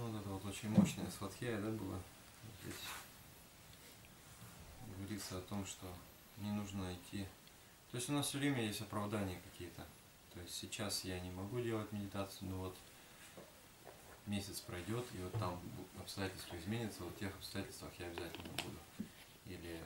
Ну, вот это вот очень мощная сватхья, да, была. Здесь говорится о том, что не нужно идти. То есть у нас все время есть оправдания какие-то. То есть сейчас я не могу делать медитацию, но вот месяц пройдет, и вот там обстоятельства изменятся, вот в тех обстоятельствах я обязательно буду. Или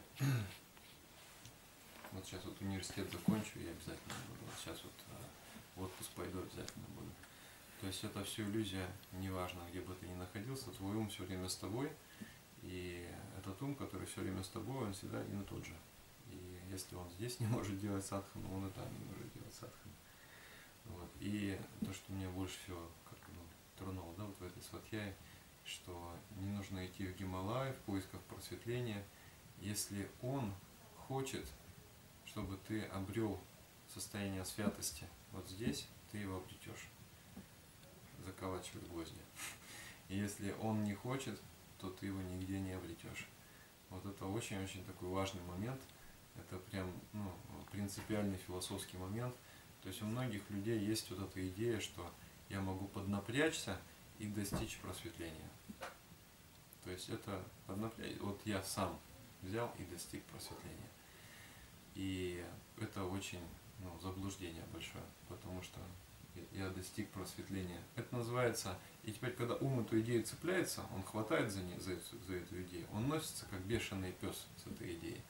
вот сейчас вот университет закончу, я обязательно буду. Вот сейчас вот в отпуск пойду, обязательно буду. То есть это все иллюзия, неважно, где бы ты ни находился, твой ум все время с тобой, и этот ум, который все время с тобой, он всегда один и тот же. И если он здесь не может делать садхану, он и там не может делать садхану. Вот. И то, что меня больше всего тронуло, да, вот в этой сватхьяе, что не нужно идти в Гималай в поисках просветления, если он хочет, чтобы ты обрел состояние святости вот здесь, ты его обретешь. Заколачивать гвозди. И если он не хочет, то ты его нигде не обретешь. Вот это очень-очень такой важный момент. Это прям принципиальный философский момент. То есть у многих людей есть вот эта идея, что я могу поднапрячься и достичь просветления. То есть это вот я сам взял и достиг просветления. И это очень заблуждение большое, потому что я достиг просветления. Это называется, и теперь, когда ум эту идею цепляется, он хватает за эту идею, он носится как бешеный пес с этой идеей.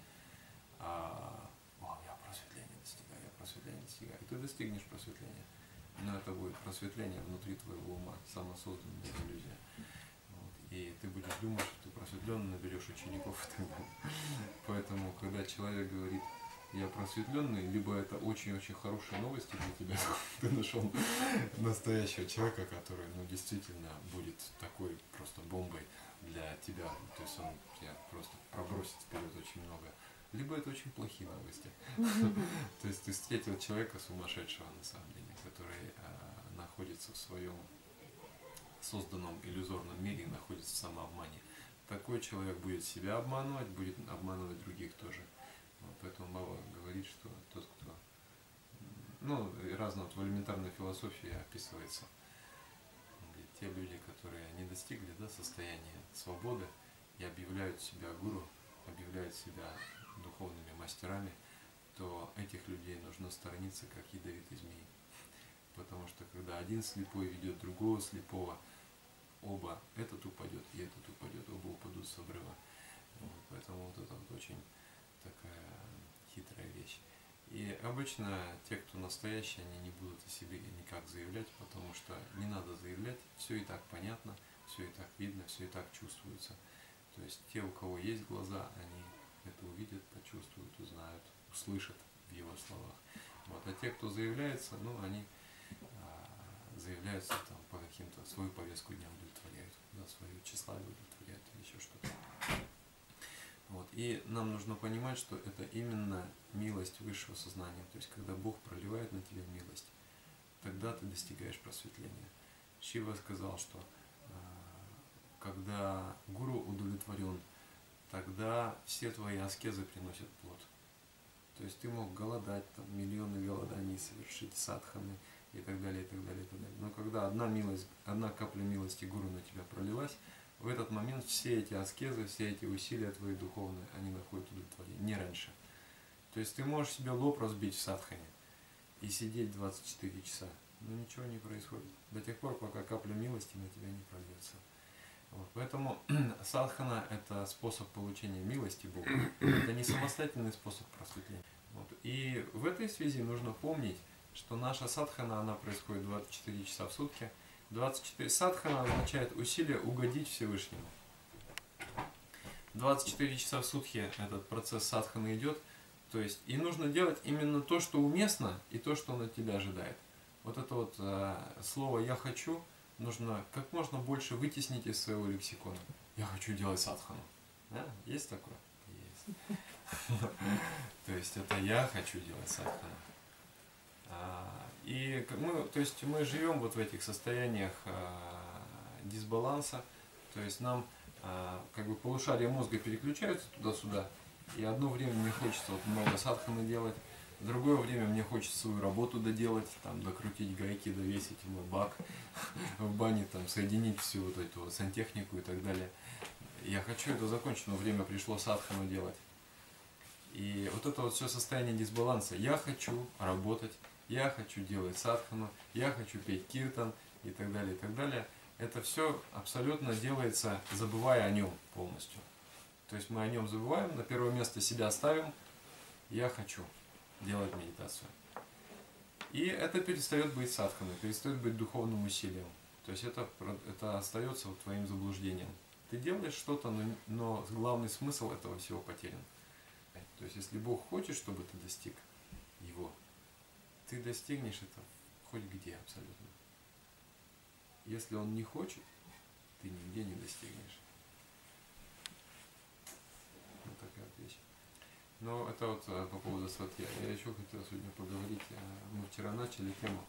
Я просветление достигаю. И ты достигнешь просветления. Но это будет просветление внутри твоего ума, самосозданная иллюзия. Вот. И ты будешь думать, что ты просветленный, наберешь учеников и так далее. Поэтому, когда человек говорит, я просветленный, либо это очень-очень хорошие новости для тебя, ты нашел настоящего человека, который действительно будет такой просто бомбой для тебя, то есть он тебя просто пробросит вперед очень много, либо это очень плохие новости. То есть ты встретил человека сумасшедшего на самом деле, который находится в своем созданном иллюзорном мире и находится в самообмане. Такой человек будет себя обманывать, будет обманывать других тоже. Поэтому Баба говорит, что тот, кто... разно в элементарной философии описывается. Те люди, которые не достигли состояния свободы и объявляют себя гуру, объявляют себя духовными мастерами, то этих людей нужно сторониться как ядовитый змей. Потому что когда один слепой ведет другого слепого, оба, этот упадет и этот упадет, оба упадут с обрыва. Поэтому вот это вот очень такая хитрая вещь. И обычно те, кто настоящие, они не будут о себе никак заявлять, потому что не надо заявлять, все и так понятно, все и так видно, все и так чувствуется. То есть те, у кого есть глаза, они это увидят, почувствуют, узнают, услышат в его словах. Вот. А те, кто заявляется, они заявляются там по каким-то, свою повестку дня удовлетворяют, свое тщеславие удовлетворяют или еще что-то. Вот. И нам нужно понимать, что это именно милость высшего сознания. То есть, когда Бог проливает на тебя милость, тогда ты достигаешь просветления. Шива сказал, что когда гуру удовлетворен, тогда все твои аскезы приносят плод. То есть ты мог голодать, миллионы голоданий совершить, садханы и так далее, и так далее, и так далее. Но когда одна капля милости гуру на тебя пролилась, в этот момент все эти аскезы, все эти усилия твои духовные, они находят удовлетворение, не раньше. То есть ты можешь себе лоб разбить в садхане и сидеть 24 часа, но ничего не происходит. До тех пор, пока капля милости на тебя не прольется. Вот. Поэтому садхана – это способ получения милости Бога. Это не самостоятельный способ просветления. Вот. И в этой связи нужно помнить, что наша садхана, она происходит 24 часа в сутки. 24 садхана означает усилие угодить Всевышнему. 24 часа в сутки этот процесс садханы идет. То есть и нужно делать именно то, что уместно, и то, что он от тебя ожидает. Вот это вот слово «я хочу» нужно как можно больше вытеснить из своего лексикона. Я хочу делать садхану. Да? Есть такое? Есть. То есть это я хочу делать садхану. И мы живем вот в этих состояниях дисбаланса. То есть нам полушария мозга переключаются туда-сюда. И одно время мне хочется много садханы делать, другое время мне хочется свою работу доделать, там, докрутить гайки, довесить мой бак в бане, там, соединить всю вот эту вот сантехнику и так далее. Я хочу это закончить, но время пришло садхану делать. И вот это вот все состояние дисбаланса. Я хочу работать, я хочу делать садхану, я хочу петь киртан и так далее, и так далее. Это все абсолютно делается, забывая о нем полностью. То есть мы о нем забываем, на первое место себя ставим, я хочу делать медитацию. И это перестает быть садханой, перестает быть духовным усилием. То есть это остается вот твоим заблуждением. Ты делаешь что-то, но главный смысл этого всего потерян. То есть если Бог хочет, чтобы ты достиг Его, ты достигнешь это хоть где абсолютно. Если Он не хочет, ты нигде не достигнешь. Вот такая вот вещь. Но это вот по поводу сатья. Я еще хотел сегодня поговорить. Мы вчера начали тему.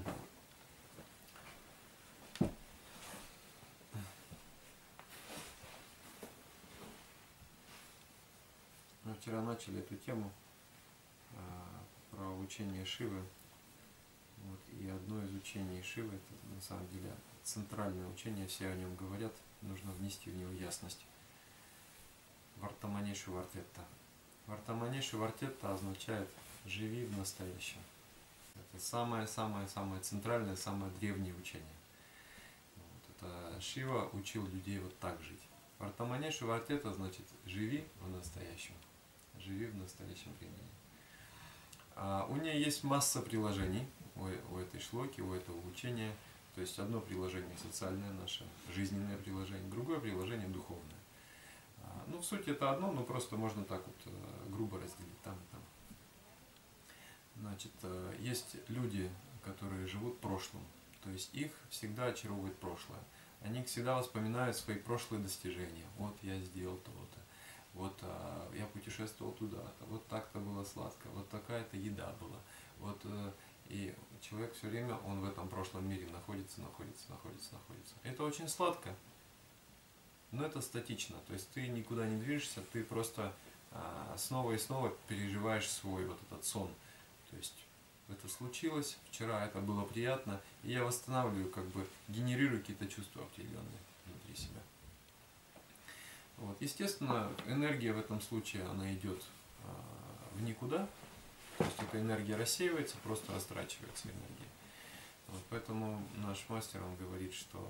Мы вчера начали эту тему про учение Шивы. Вот, и одно из учений Шивы, это на самом деле центральное учение, все о нем говорят, нужно внести в него ясность. Вартаманешу Вартетта. Вартаманешу Вартетта означает «живи в настоящем». Это самое-самое-самое центральное, самое древнее учение. Вот, это Шива учил людей вот так жить. Вартаманешу Вартетта значит «живи в настоящем». Живи в настоящем времени. У нее есть масса приложений у этой шлоки, у этого учения. То есть одно приложение социальное наше, жизненное приложение, другое приложение духовное. Ну, в сути это одно, но просто можно так вот грубо разделить там и там. Значит, есть люди, которые живут прошлым. То есть их всегда очаровывает прошлое. Они всегда вспоминают свои прошлые достижения. Вот я сделал то-то. Вот я путешествовал туда-то, вот так-то было сладко, вот такая-то еда была. Вот, и человек все время, он в этом прошлом мире находится. Это очень сладко, но это статично. То есть ты никуда не движешься, ты просто снова и снова переживаешь свой вот этот сон. То есть это случилось, вчера это было приятно, и я восстанавливаю, как бы генерирую какие-то чувства определенные внутри себя. Вот. Естественно, энергия в этом случае, она идет в никуда, то есть эта энергия рассеивается, просто растрачивается энергия. Вот. Поэтому наш мастер, он говорит, что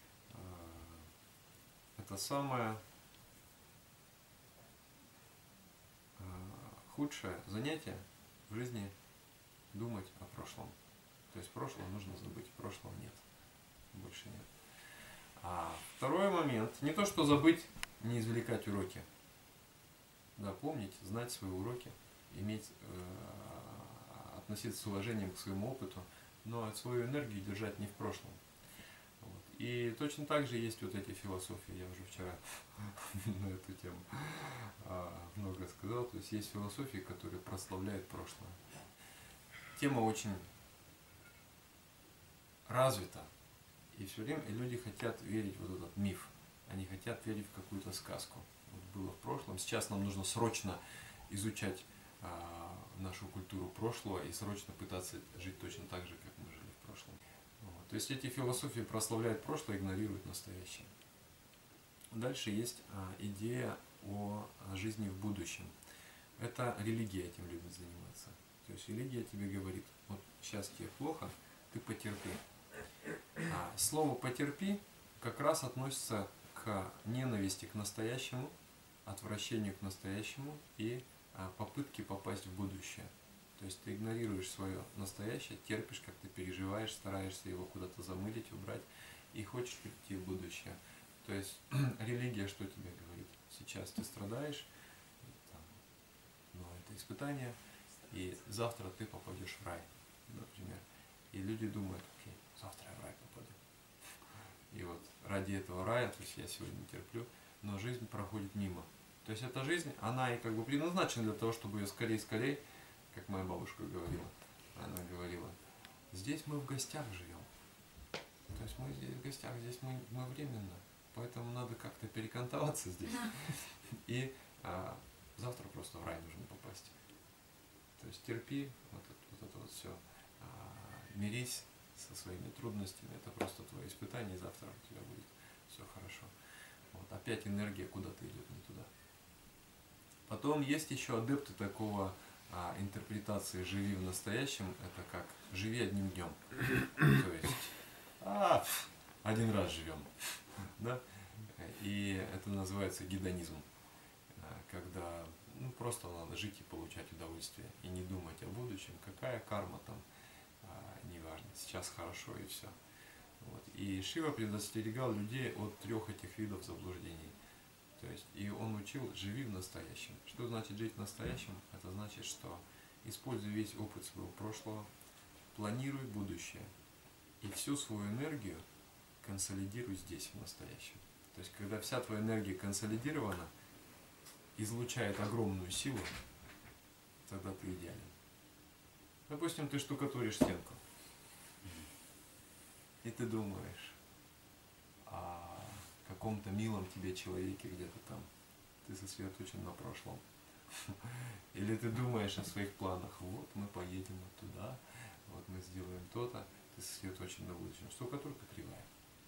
это самое худшее занятие в жизни думать о прошлом. То есть прошлое нужно забыть, прошлого нет, больше нет. А второй момент, не то что забыть, не извлекать уроки. Да, помнить, знать свои уроки, иметь, относиться с уважением к своему опыту, но свою энергию держать не в прошлом. Вот. И точно так же есть вот эти философии, я уже вчера на эту тему много сказал, то есть есть философии, которые прославляют прошлое. Тема очень развита, и все время люди хотят верить в вот этот миф. Они хотят верить в какую-то сказку. Вот было в прошлом. Сейчас нам нужно срочно изучать нашу культуру прошлого и срочно пытаться жить точно так же, как мы жили в прошлом. Вот. То есть эти философии прославляют прошлое, игнорируют настоящее. Дальше есть идея о жизни в будущем. Это религия этим любит заниматься. То есть религия тебе говорит, вот сейчас тебе плохо, ты потерпи. Слово «потерпи» как раз относится к ненависти к настоящему, отвращению к настоящему и попытке попасть в будущее. То есть ты игнорируешь свое настоящее, терпишь, как ты переживаешь, стараешься его куда-то замылить, убрать и хочешь прийти в будущее. То есть религия что тебе говорит? Сейчас ты страдаешь, это испытание, и завтра ты попадешь в рай, например. И люди думают, окей, завтра я в рай попаду. И вот ради этого рая, то есть я сегодня терплю, но жизнь проходит мимо. То есть эта жизнь, она и как бы предназначена для того, чтобы ее скорее, как моя бабушка говорила, она говорила, здесь мы в гостях живем. То есть мы здесь в гостях, здесь мы временно. Поэтому надо как-то перекантоваться здесь. И завтра просто в рай нужно попасть. То То есть терпи, вот это вот все, мирись со своими трудностями, это просто твое испытание, и завтра у тебя будет все хорошо. Вот, опять энергия куда-то идет не туда. Потом есть еще адепты такого интерпретации «живи в настоящем», это как «живи одним днем». То есть, один раз живем. Да? И это называется гедонизм, когда просто надо жить и получать удовольствие, и не думать о будущем, какая карма там, неважно, сейчас хорошо и все. Вот. И Шива предостерегал людей от 3 этих видов заблуждений. То есть, и он учил «живи в настоящем». Что значит жить в настоящем? Это значит, что используй весь опыт своего прошлого, планируй будущее и всю свою энергию консолидируй здесь, в настоящем. То есть, когда вся твоя энергия консолидирована, излучает огромную силу, тогда ты идеален. Допустим, ты штукатуришь стенку, и ты думаешь о каком-то милом тебе человеке где-то там, ты сосредоточен на прошлом. Или ты думаешь о своих планах, вот мы поедем вот туда, вот мы сделаем то-то, ты сосредоточен на будущем. Штукатурка кривая.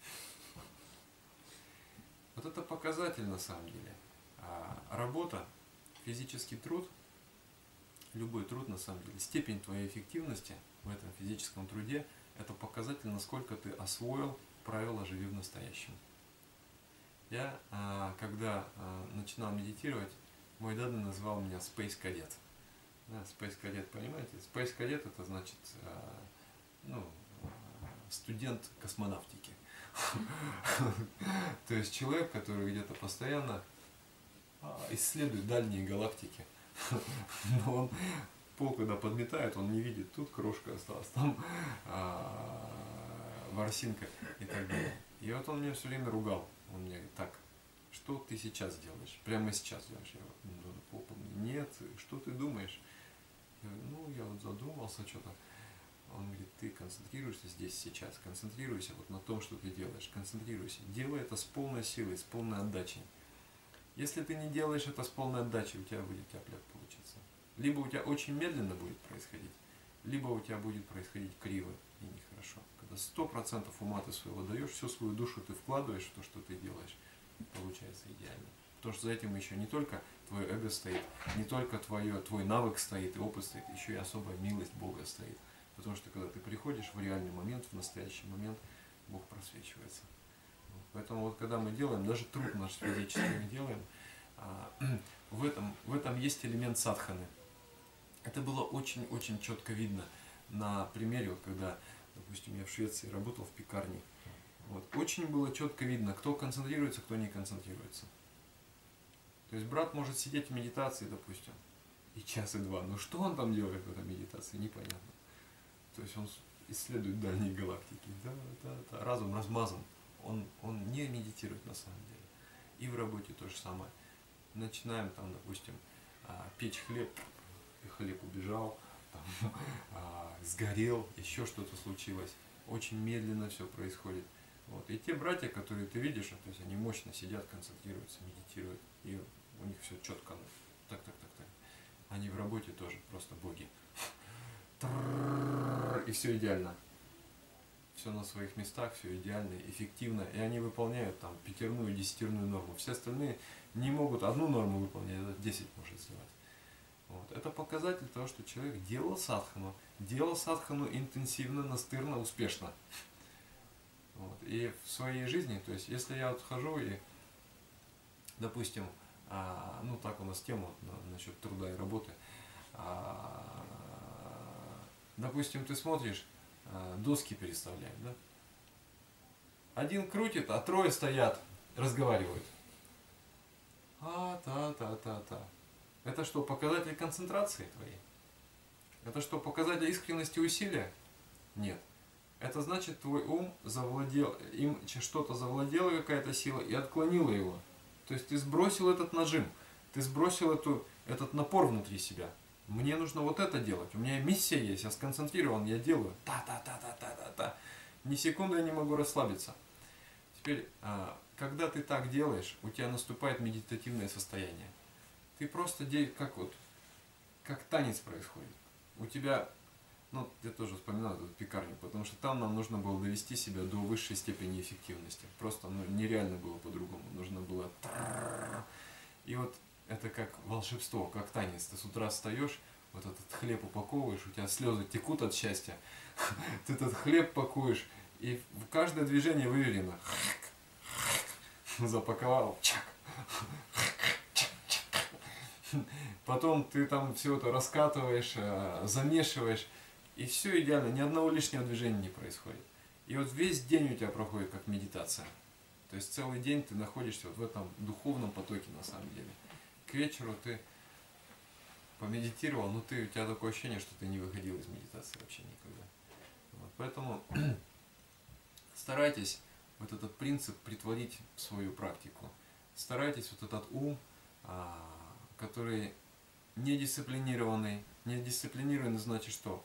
Вот это показатель на самом деле. Работа, физический труд, любой труд на самом деле, степень твоей эффективности в этом физическом труде, это показатель, насколько ты освоил правила «живи в настоящем». Я, когда начинал медитировать, мой дядя назвал меня Space Cadet. Да, Space Cadet, понимаете? Space Cadet это значит студент космонавтики. То есть человек, который где-то постоянно исследует дальние галактики. Но он пол, когда подметает, он не видит, тут крошка осталась, там ворсинка и так далее. И вот он меня все время ругал. Он мне говорит: так, что ты сейчас делаешь? Прямо сейчас делаешь? Я говорю: нет, что ты думаешь? Я говорю: я вот задумался что-то. Он говорит: ты концентрируешься здесь сейчас, концентрируйся вот на том, что ты делаешь, концентрируйся. Делай это с полной силой, с полной отдачей. Если ты не делаешь это с полной отдачей, у тебя будет тяп-ляп получиться. Либо у тебя очень медленно будет происходить, либо у тебя будет происходить криво и нехорошо. Когда 100% ума ты своего даешь, всю свою душу ты вкладываешь в то, что ты делаешь, получается идеально. Потому что за этим еще не только твое эго стоит, не только твой навык стоит и опыт стоит, еще и особая милость Бога стоит. Потому что когда ты приходишь в реальный момент, в настоящий момент, Бог просвечивается. Поэтому вот когда мы делаем, даже труд наш физический мы делаем, в этом есть элемент садханы. Это было очень-очень четко видно на примере, вот когда, допустим, я в Швеции работал в пекарне. Вот, очень было четко видно, кто концентрируется, кто не концентрируется. То есть брат может сидеть в медитации, допустим, и час, и два. Но что он там делает в этой медитации, непонятно. То есть он исследует дальние галактики. Да. Разум размазан. Он не медитирует на самом деле. И в работе то же самое. Начинаем там, допустим, печь хлеб, и хлеб убежал, там, сгорел, еще что-то случилось. Очень медленно все происходит. Вот. И те братья, которые ты видишь, то есть они мощно сидят, концентрируются, медитируют, и у них все четко. Так. Они в работе тоже просто боги. И все идеально. Все на своих местах, все идеально, эффективно. И они выполняют там 5-терную, 10-терную норму. Все остальные не могут одну норму выполнять, это 10 может сделать. Вот. Это показатель того, что человек делал садхану интенсивно, настырно, успешно. Вот. И в своей жизни, то есть если я вот хожу и, допустим, так у нас тема насчет труда и работы, допустим, ты смотришь, доски переставляют, да? Один крутит, а трое стоят, разговаривают. Это что, показатель концентрации твоей? Это что, показатель искренности усилия? Нет. Это значит, твой ум завладел, им что-то завладела какая-то сила и отклонила его. То есть ты сбросил этот нажим, ты сбросил этот напор внутри себя. Мне нужно вот это делать. У меня миссия есть, я сконцентрирован, я делаю. Ни секунды я не могу расслабиться. Теперь, когда ты так делаешь, у тебя наступает медитативное состояние. Ты просто как танец происходит. у тебя, ну, я тоже вспоминал эту пекарню, потому что там нам нужно было довести себя до высшей степени эффективности. Просто, ну, нереально было по-другому. Нужно было... И вот это как волшебство, как танец. Ты с утра встаешь, вот этот хлеб упаковываешь, у тебя слезы текут от счастья. Ты этот хлеб пакуешь, и в каждое движение выверено. Запаковал, чак. Потом ты там все это раскатываешь, замешиваешь, и все идеально, ни одного лишнего движения не происходит. И вот весь день у тебя проходит как медитация. То есть целый день ты находишься вот в этом духовном потоке на самом деле. К вечеру ты помедитировал, но у тебя такое ощущение, что ты не выходил из медитации вообще никогда. Вот, поэтому старайтесь вот этот принцип притворить в свою практику. Старайтесь вот этот ум, который недисциплинированный. Недисциплинированный значит что?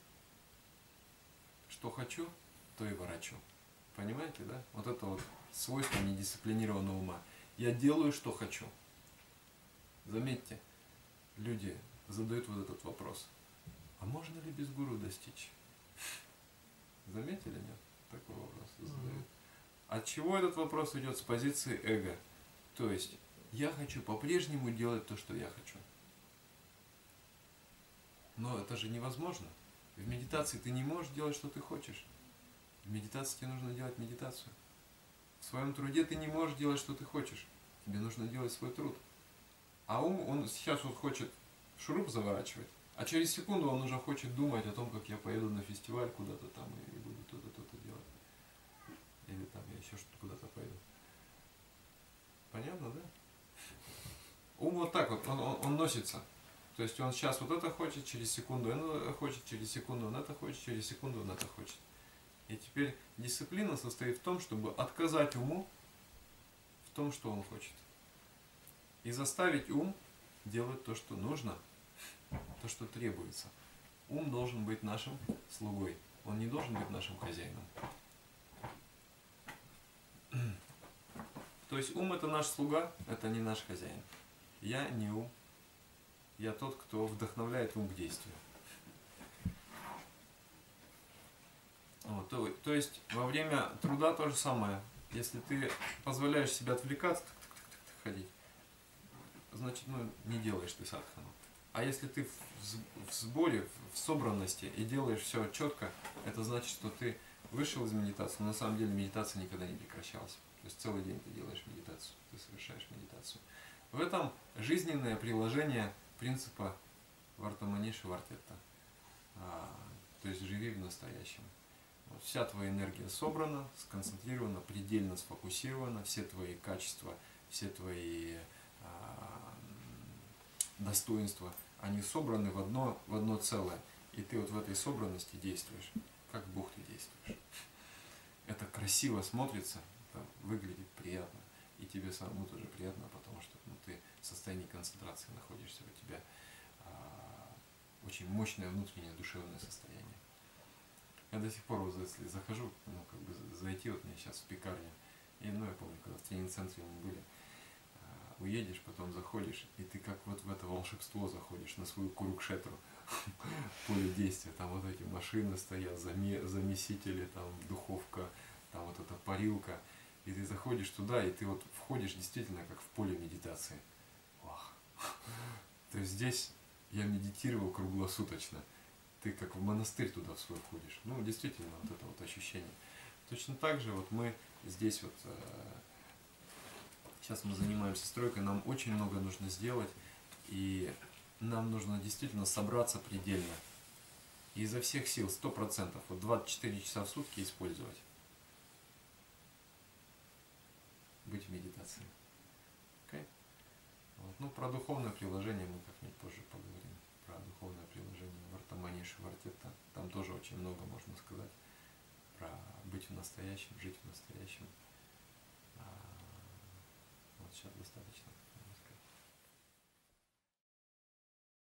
Что хочу, то и ворочу. Понимаете, да? Вот это вот свойство недисциплинированного ума. Я делаю, что хочу. Заметьте, люди задают вот этот вопрос. А можно ли без гуру достичь? Заметили, нет? Такой вопрос задают. От чего этот вопрос идет? С позиции эго. То есть, я хочу по-прежнему делать то, что я хочу. Но это же невозможно. В медитации ты не можешь делать, что ты хочешь. В медитации тебе нужно делать медитацию. В своем труде ты не можешь делать, что ты хочешь. Тебе нужно делать свой труд. А ум, он сейчас вот хочет шуруп заворачивать, а через секунду он уже хочет думать о том, как я поеду на фестиваль куда-то там и буду то-то, то-то делать. Или там я еще что-то куда-то пойду. Понятно, да? Ум вот так вот, он носится. То есть он сейчас вот это хочет, через секунду он это хочет, через секунду он это хочет, через секунду он это хочет. И теперь дисциплина состоит в том, чтобы отказать уму в том, что он хочет. И заставить ум делать то, что нужно, то, что требуется. Ум должен быть нашим слугой. Он не должен быть нашим хозяином. То есть ум это наш слуга, это не наш хозяин. Я не ум. Я тот, кто вдохновляет ум к действию. Вот, то есть во время труда то же самое. Если ты позволяешь себе отвлекаться, ходить, значит, ну, не делаешь ты садхану. А если ты в сборе, в собранности и делаешь все четко, это значит, что ты вышел из медитации, но на самом деле медитация никогда не прекращалась. То есть целый день ты делаешь медитацию, ты совершаешь медитацию. В этом жизненное приложение принципа Вартаманиши Вартетта. То есть живи в настоящем. Вот, вся твоя энергия собрана, сконцентрирована, предельно сфокусирована, все твои качества, все твои достоинства, они собраны в одно целое. И ты вот в этой собранности действуешь, как Бог ты действуешь. Это красиво смотрится, это выглядит приятно. И тебе самому тоже приятно, потому что ты в состоянии концентрации находишься, у тебя очень мощное внутреннее душевное состояние. Я до сих пор, вот, если захожу, как бы зайти, вот мне сейчас в пекарню, и, я помню, когда в тренинг-центре мы были, уедешь, потом заходишь, и ты как вот в это волшебство заходишь, на свою курукшетру, поле действия, там вот эти машины стоят, замесители, там духовка, там вот эта парилка, и ты заходишь туда, и ты вот входишь действительно как в поле медитации. Вах. То есть здесь я медитировал круглосуточно. Ты как в монастырь туда в свой входишь. Ну, действительно, вот это вот ощущение. Точно так же вот мы здесь вот, сейчас мы занимаемся стройкой, нам очень много нужно сделать, и нам нужно действительно собраться предельно. И изо всех сил, 100%, вот 24 часа в сутки использовать. Быть в медитации. Okay? Вот. Ну, про духовное приложение мы как-нибудь позже поговорим. Про духовное приложение Вартаманиши Вартетта. Там тоже очень много можно сказать про быть в настоящем, жить в настоящем. Вот сейчас достаточно.